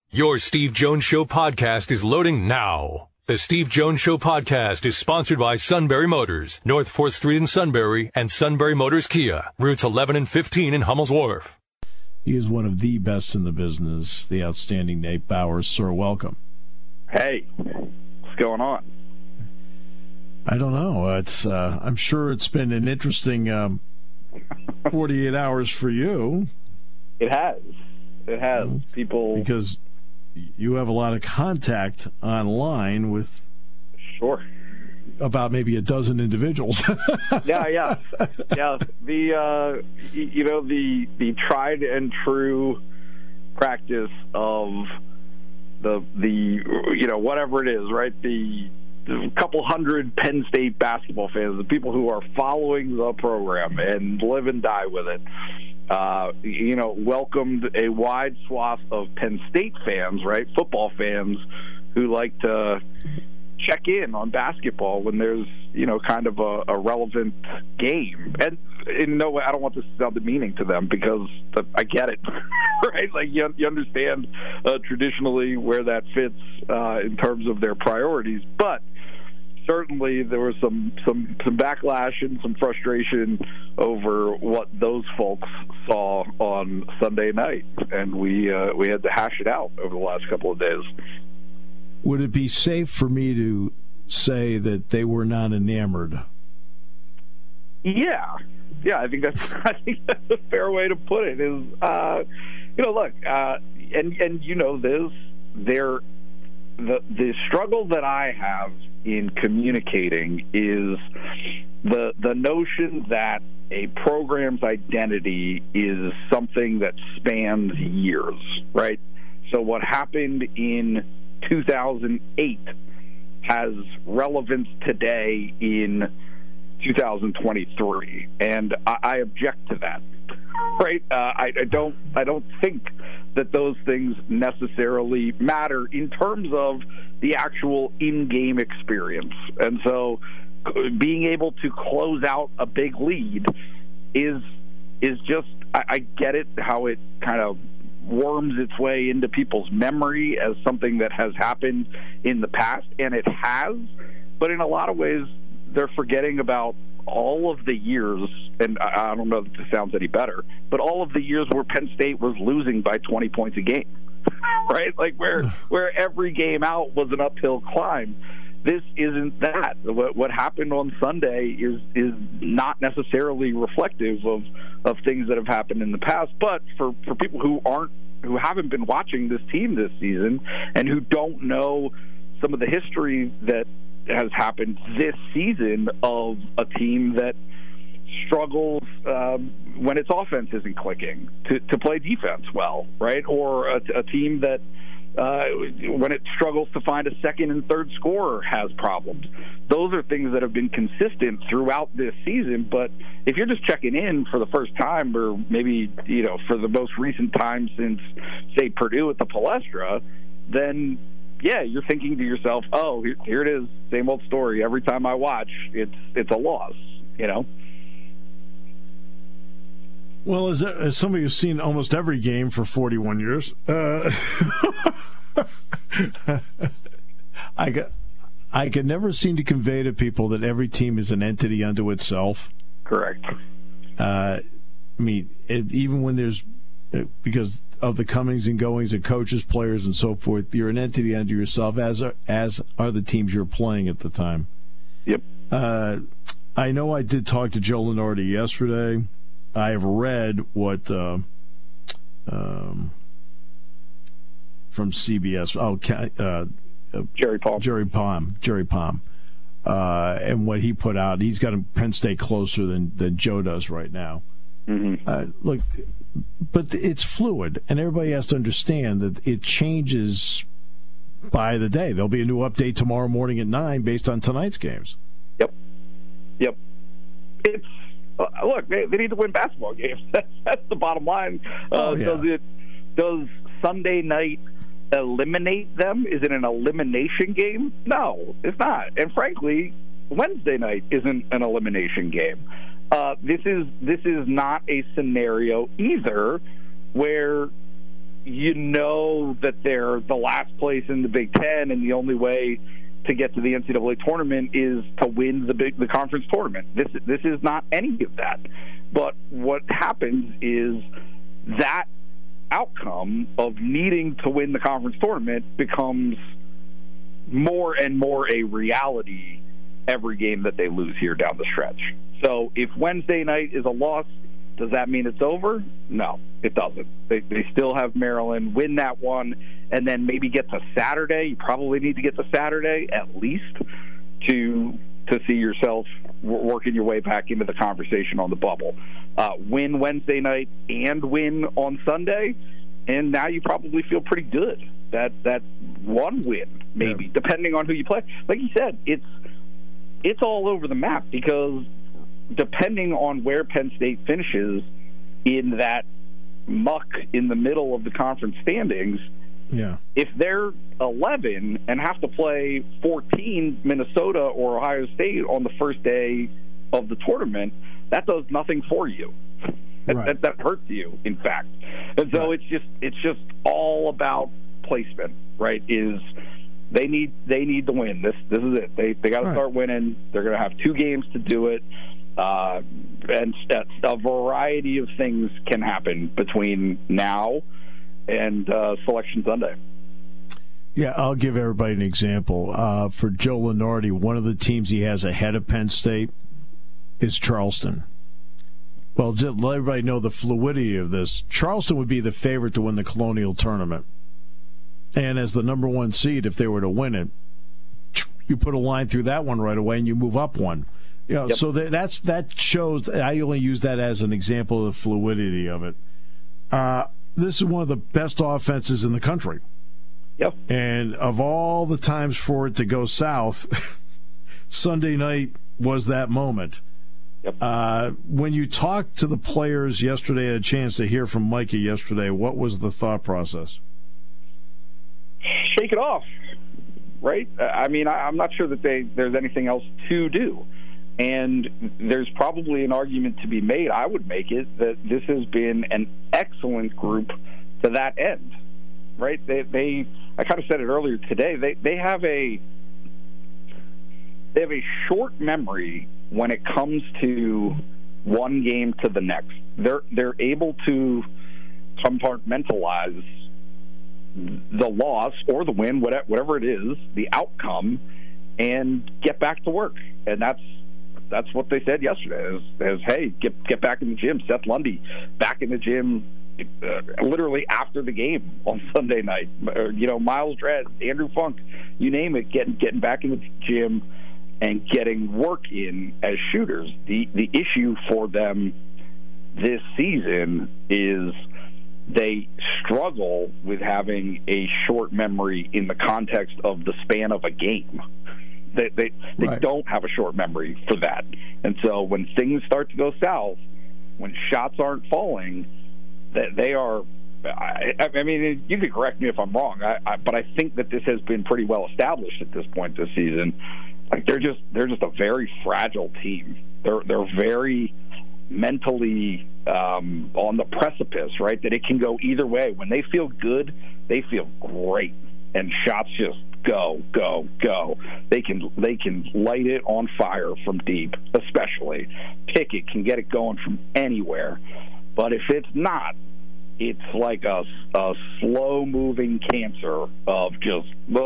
Your Steve Jones Show podcast is loading now. The Steve Jones Show podcast is sponsored by Sunbury Motors, North 4th Street in Sunbury, and Sunbury Motors Kia, routes 11 and 15 in Hummel's Wharf. He is one of the best in the business, the outstanding Nate Bowers. Sir, welcome. Hey, what's going on? I don't know. It's I'm sure it's been an interesting 48 hours for you. It has. People, because you have a lot of contact online with about maybe a dozen individuals. yeah. The the tried and true practice of the whatever it is, right? The couple hundred Penn State basketball fans, the people who are following the program and live and die with it. Welcomed a wide swath of Penn State fans, right? Football fans who like to check in on basketball when there's, kind of a relevant game. And in no way, I don't want this to sound demeaning to them because I get it, right? Like you understand traditionally where that fits in terms of their priorities, but certainly there was some backlash and some frustration over what those folks saw on Sunday night, and we had to hash it out over the last couple of days. Would it be safe for me to say that they were not enamored? Yeah, I think that's a fair way to put it. Is look, and this, the struggle that I have in communicating is the notion that a program's identity is something that spans years, right? So what happened in 2008 has relevance today in 2023, and I object to that. Right? I don't think that those things necessarily matter in terms of the actual in-game experience. And so being able to close out a big lead is just, I get it, how it kind of worms its way into people's memory as something that has happened in the past, and it has. But in a lot of ways, they're forgetting about all of the years, and I don't know if this sounds any better, but all of the years where Penn State was losing by 20 points a game, right? Like where every game out was an uphill climb. This isn't that. What happened on Sunday is not necessarily reflective of things that have happened in the past. But for people who haven't been watching this team this season and who don't know some of the history that has happened this season of a team that struggles when its offense isn't clicking to play defense well, right? Or a team that when it struggles to find a second and third scorer has problems. Those are things that have been consistent throughout this season. But if you're just checking in for the first time, or maybe for the most recent time since, say, Purdue at the Palestra, then yeah, you're thinking to yourself, oh, here it is, same old story. Every time I watch, it's a loss, Well, as somebody who's seen almost every game for 41 years, I could never seem to convey to people that every team is an entity unto itself. Correct. Even when there's because of the comings and goings of coaches, players, and so forth, you're an entity unto yourself, as are the teams you're playing at the time. Yep. I know I did talk to Joe Lunardi yesterday. I have read what from CBS. Jerry Palm, and what he put out. He's got Penn State closer than Joe does right now. Mm-hmm. Look, but it's fluid, and everybody has to understand that it changes by the day. There'll be a new update tomorrow morning at 9 based on tonight's games. Yep. It's look, they need to win basketball games. That's the bottom line. Does Sunday night eliminate them? Is it an elimination game? No, it's not. And frankly, Wednesday night isn't an elimination game. This is not a scenario either where you know that they're the last place in the Big Ten, and the only way to get to the NCAA tournament is to win the conference tournament. This is not any of that. But what happens is that outcome of needing to win the conference tournament becomes more and more a reality every game that they lose here down the stretch. So if Wednesday night is a loss, does that mean it's over? No, it doesn't. They still have Maryland win that one, and then maybe get to Saturday. You probably need to get to Saturday at least to see yourself working your way back into the conversation on the bubble. Win Wednesday night and win on Sunday, and now you probably feel pretty good. That one win, maybe, depending on who you play. Like you said, it's all over the map, because depending on where Penn State finishes in that muck in the middle of the conference standings, if they're 11 and have to play 14 Minnesota or Ohio State on the first day of the tournament, that does nothing for you. Right. That hurts you, in fact. And so it's just all about placement, right? They need to win. This is it. They got to start winning. They're going to have 2 games to do it. And a variety of things can happen between now and Selection Sunday. Yeah, I'll give everybody an example. For Joe Lunardi, one of the teams he has ahead of Penn State is Charleston. Well, just let everybody know the fluidity of this. Charleston would be the favorite to win the Colonial Tournament. And as the number 1 seed, if they were to win it, you put a line through that one right away and you move up one. So that shows. I only use that as an example of the fluidity of it. This is one of the best offenses in the country. Yep. And of all the times for it to go south, Sunday night was that moment. Yep. When you talked to the players yesterday, had a chance to hear from Micah yesterday, what was the thought process? Shake it off, right? I mean, I'm not sure that there's anything else to do. And there's probably an argument to be made, I would make it, that this has been an excellent group to that end, right? I kind of said it earlier today, they have a short memory when it comes to one game to the next. They're able to compartmentalize the loss or the win, whatever it is, the outcome, and get back to work. And that's what they said yesterday is hey, get back in the gym. Seth Lundy back in the gym literally after the game on Sunday night. Miles Dredd, Andrew Funk, you name it, getting back in the gym and getting work in as shooters. The issue for them this season is they struggle with having a short memory in the context of the span of a game. They don't have a short memory for that. And so when things start to go south, when shots aren't falling, they are I mean, you could correct me if I'm wrong, but I think that this has been pretty well established at this point this season. Like they're just a very fragile team. They're very mentally on the precipice, right? That it can go either way. When they feel good, they feel great, and shots just go. They can light it on fire from deep, especially. Pickett can get it going from anywhere. But if it's not, it's like a slow-moving cancer of just,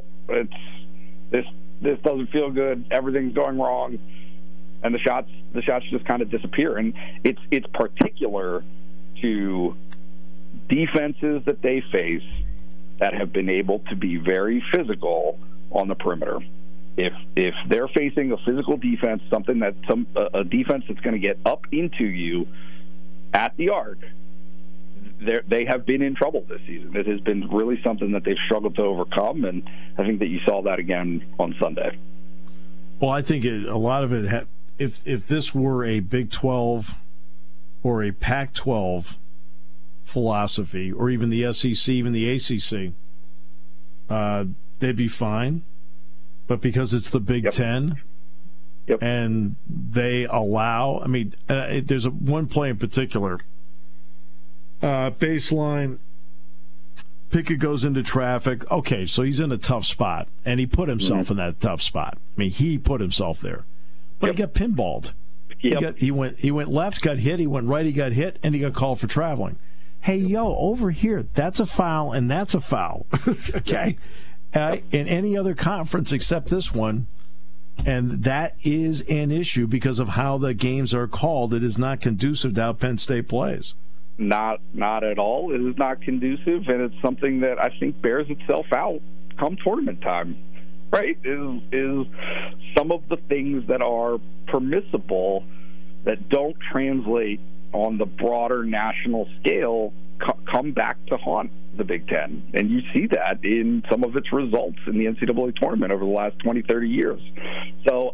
this doesn't feel good, everything's going wrong, and the shots just kind of disappear. And it's particular to defenses that they face that have been able to be very physical on the perimeter. If they're facing a physical defense, a defense that's going to get up into you at the arc, they have been in trouble this season. It has been really something that they've struggled to overcome, and I think that you saw that again on Sunday. Well, I think a lot of it, if this were a Big 12 or a Pac-12 philosophy, or even the SEC, even the ACC, they'd be fine. But because it's the Big Ten, and they allow, I mean, there's one play in particular, baseline, Pickett goes into traffic. Okay, so he's in a tough spot, and he put himself in that tough spot. I mean, he put himself there, but he got pinballed. Yep. He went left, got hit. He went right, he got hit, and he got called for traveling. Hey, yo, over here, that's a foul, and that's a foul. Okay, in any other conference except this one, and that is an issue because of how the games are called. It is not conducive to how Penn State plays. Not at all. It is not conducive, and it's something that I think bears itself out come tournament time. Right? Is some of the things that are permissible that don't translate on the broader national scale come back to haunt the Big Ten. And you see that in some of its results in the NCAA tournament over the last 20, 30 years. So,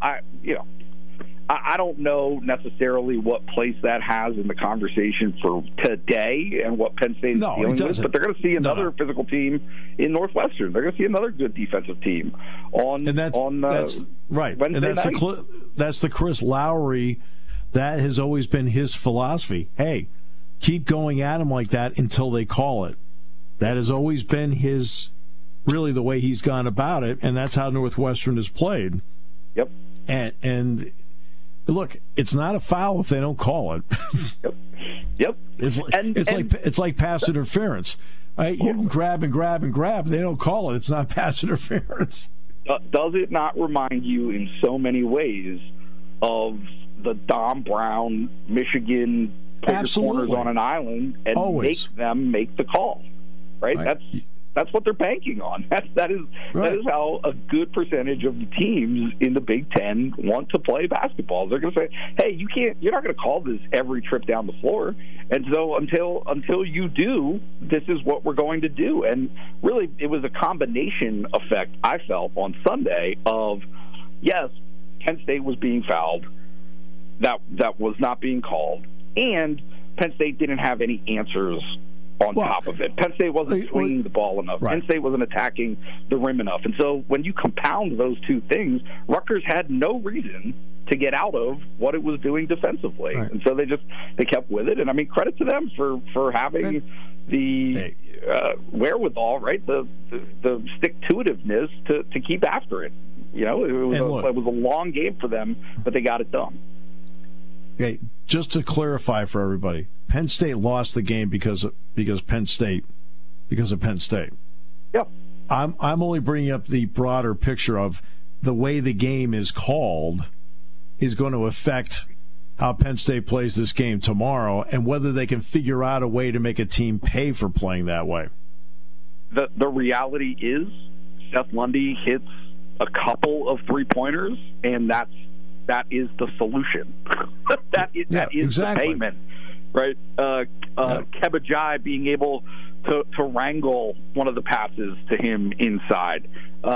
I don't know necessarily what place that has in the conversation for today and what Penn State is dealing with, but they're going to see another physical team in Northwestern. They're going to see another good defensive team on right. Wednesday and night. That's the Chris Lowry. That has always been his philosophy. Hey, keep going at him like that until they call it. That has always been really the way he's gone about it, and that's how Northwestern has played. Yep. And look, it's not a foul if they don't call it. Yep. It's like pass interference. Right? You can grab and grab and grab. They don't call it. It's not pass interference. Does it not remind you in so many ways of the Dom Brown, Michigan, put your corners on an island and make them make the call? Right? That's what they're banking on. That is how a good percentage of the teams in the Big Ten want to play basketball. They're going to say, "Hey, you're not going to call this every trip down the floor." And so until you do, this is what we're going to do. And really, it was a combination effect I felt on Sunday of, yes, Penn State was being fouled, that was not being called, and Penn State didn't have any answers on top of it. Penn State wasn't swinging the ball enough. Right. Penn State wasn't attacking the rim enough. And so when you compound those two things, Rutgers had no reason to get out of what it was doing defensively. Right. And so they kept with it. And, I mean, credit to them for having the wherewithal, right, the stick-to-itiveness to keep after it. You know, it was a long game for them, but they got it done. Okay, just to clarify for everybody, Penn State lost the game because of Penn State. Yeah. I'm only bringing up the broader picture of the way the game is called is going to affect how Penn State plays this game tomorrow and whether they can figure out a way to make a team pay for playing that way. The reality is Seth Lundy hits a couple of three-pointers, and that is the solution. that is exactly. The payment, right? Keba Jai being able to wrangle one of the passes to him inside.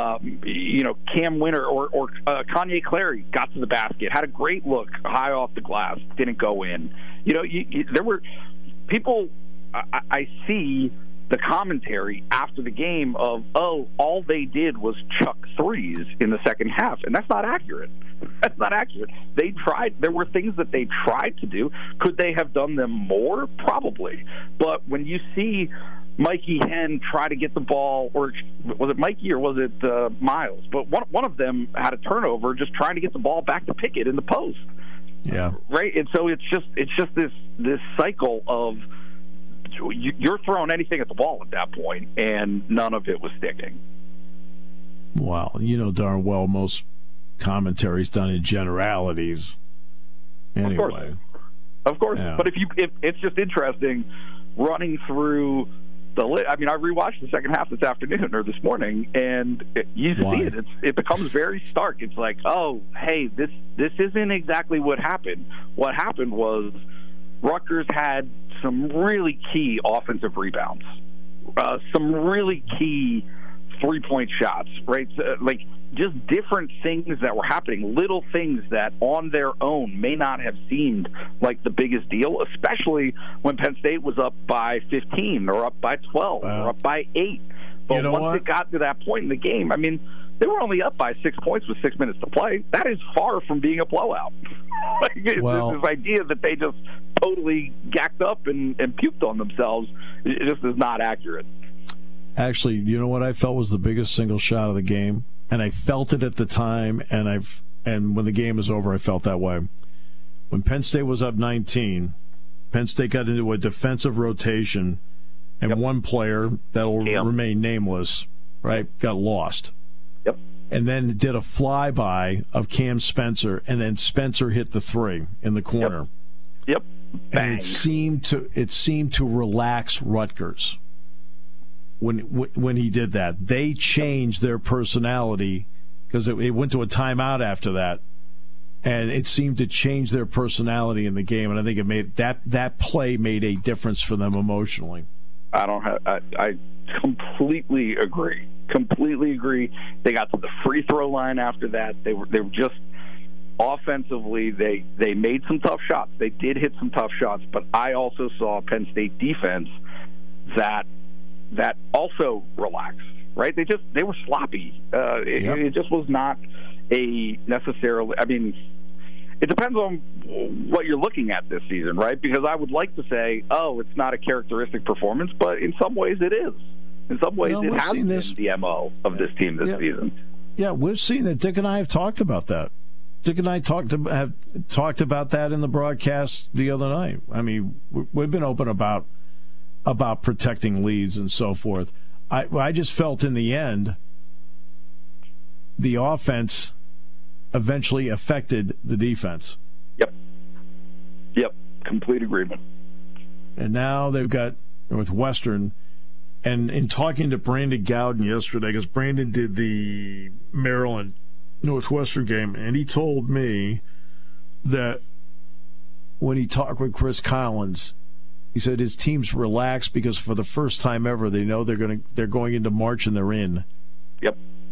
Cam Winter or Kanye Clary got to the basket, had a great look high off the glass, didn't go in. There were people. I see the commentary after the game of, all they did was chuck threes in the second half, and that's not accurate. That's not accurate. They tried. There were things that they tried to do. Could they have done them more? Probably. But when you see Mikey Henn try to get the ball, or was it Mikey or was it Miles? But one of them had a turnover just trying to get the ball back to Pickett in the post. Yeah. Right? And so it's just this cycle of you're throwing anything at the ball at that point, and none of it was sticking. Well, darn well most commentary's done in generalities. Anyway. Of course. Yeah. But if it's just interesting running through I rewatched the second half this afternoon or this morning, and you see it. It becomes very stark. It's like, oh, hey, this isn't exactly what happened. What happened was Rutgers had some really key offensive rebounds, some really key three-point shots, right? Like just different things that were happening, little things that on their own may not have seemed like the biggest deal, especially when Penn State was up by 15 or up by 12 or up by 8. But once it got to that point in the game, I mean, they were only up by 6 points with 6 minutes to play. That is far from being a blowout. This idea that they just totally gacked up and puked on themselves, it just is not accurate. Actually, you know what I felt was the biggest single shot of the game? And I felt it at the time, and when the game was over, I felt that way. When Penn State was up 19, Penn State got into a defensive rotation, and one player that will remain nameless, right, got lost. Yep. And then did a flyby of Cam Spencer, and then Spencer hit the three in the corner. Yep. And it seemed to relax Rutgers when he did that. They changed their personality because it went to a timeout after that, and it seemed to change their personality in the game. And I think it made that play made a difference for them emotionally. I completely agree. Completely agree. They got to the free throw line after that. They were just offensively. They made some tough shots. They did hit some tough shots, but I also saw Penn State defense that also relaxed. Right? They were sloppy. It just was not a necessarily. I mean, it depends on what you're looking at this season, right? Because I would like to say, oh, it's not a characteristic performance, but in some ways it is. In some ways it has been the MO of this team this season. Yeah, we've seen it. Dick and I have talked about that. Dick and I have talked about that in the broadcast the other night. I mean, we've been open about protecting leads and so forth. I just felt in the end the offense eventually affected the defense. Yep. Complete agreement. And now they've got Northwestern. And in talking to Brandon Gowden yesterday, because Brandon did the Maryland Northwestern game, and he told me that when he talked with Chris Collins, he said his team's relaxed because for the first time ever, they know they're going into March and they're in. Yep.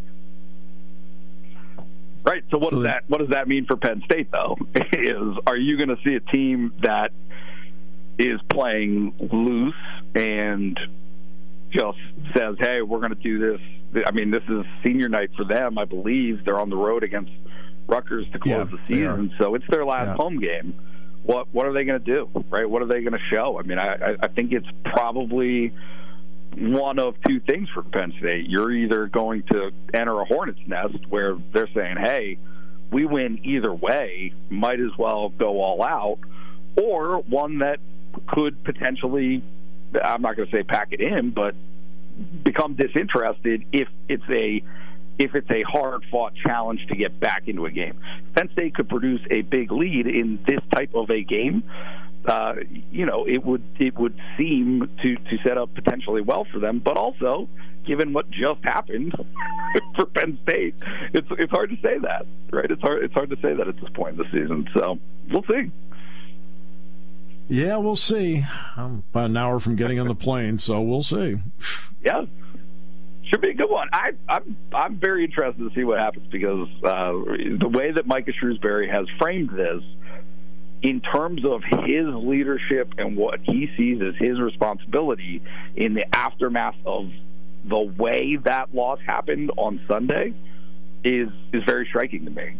Right. So what does that mean for Penn State though? Are you going to see a team that is playing loose and just says, "Hey, we're going to do this"? I mean, this is senior night for them. I believe they're on the road against Rutgers to close the season, so it's their last home game. What are they going to do? Right? What are they going to show? I mean, I think it's probably one of two things for Penn State. You're either going to enter a hornet's nest where they're saying, hey, we win either way, might as well go all out, or one that could potentially, I'm not going to say pack it in, but become disinterested if it's a hard-fought challenge to get back into a game. Penn State could produce a big lead in this type of a game. It would seem to set up potentially well for them, but also, given what just happened for Penn State, it's hard to say that, right? It's hard to say that at this point in the season. So we'll see. Yeah, we'll see. I'm about an hour from getting on the plane, so we'll see. Yeah. Should be a good one. I'm very interested to see what happens because the way that Micah Shrewsbury has framed this, in terms of his leadership and what he sees as his responsibility in the aftermath of the way that loss happened on Sunday, is very striking to me.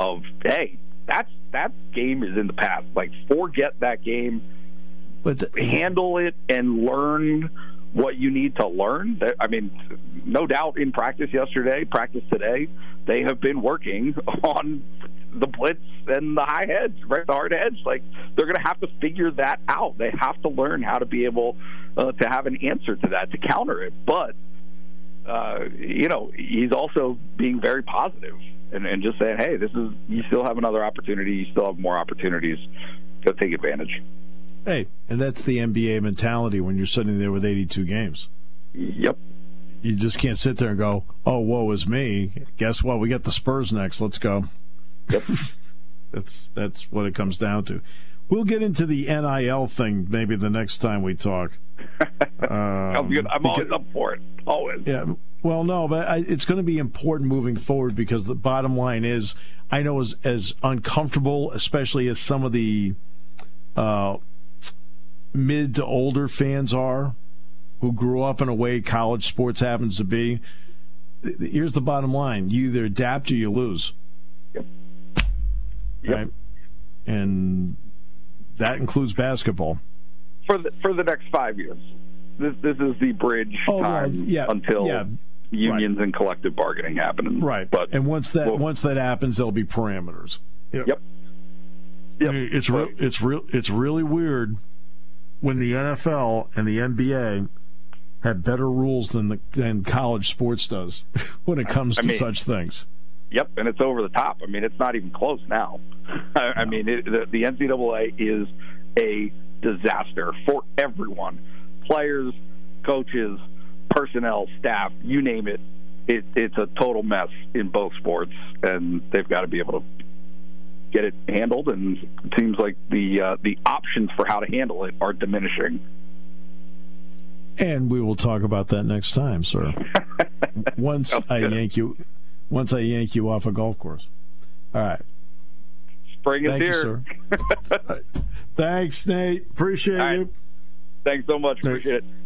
That game is in the past. Like, forget that game, but handle it and learn what you need to learn. I mean, no doubt in practice yesterday, practice today, they have been working on the blitz and the high hedge, right? The hard hedge. Like, they're going to have to figure that out. They have to learn how to be able to have an answer to that, to counter it. But, he's also being very positive and just saying, hey, you still have another opportunity. You still have more opportunities. Go take advantage. Hey, and that's the NBA mentality when you're sitting there with 82 games. Yep. You just can't sit there and go, oh, woe is me. Guess what? We got the Spurs next. Let's go. Yep. That's what it comes down to. We'll get into the NIL thing maybe the next time we talk. Sounds good. I'm always up for it. Always. Yeah. Well, no, but it's going to be important moving forward because the bottom line is, I know as uncomfortable, especially as some of the mid to older fans are, who grew up in a way college sports happens to be, here's the bottom line. You either adapt or you lose. Yep. Right? And that includes basketball. For the next 5 years. this is the bridge time until unions and collective bargaining happen. Right. But and once that happens, there'll be parameters. Yep. I mean, it's really weird when the NFL and the NBA have better rules than college sports does when it comes to such things. Yep, and it's over the top. I mean, it's not even close now. I mean, the NCAA is a disaster for everyone. Players, coaches, personnel, staff, you name it. It's a total mess in both sports, and they've got to be able to get it handled, and it seems like the options for how to handle it are diminishing. And we will talk about that next time, sir. Once I yank you off a golf course. All right. Spring is here. You, sir. Thanks, Nate. Appreciate it. Thanks so much. Appreciate it.